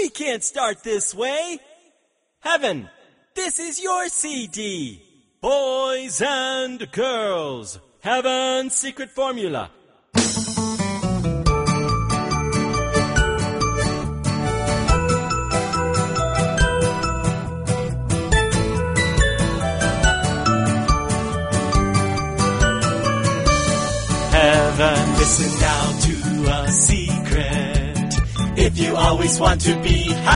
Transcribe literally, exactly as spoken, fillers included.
We can't start this way. Heaven, this is your C D. Boys and girls, Heaven's secret formula. Heaven, listen now to a secret. If you always want to be happy,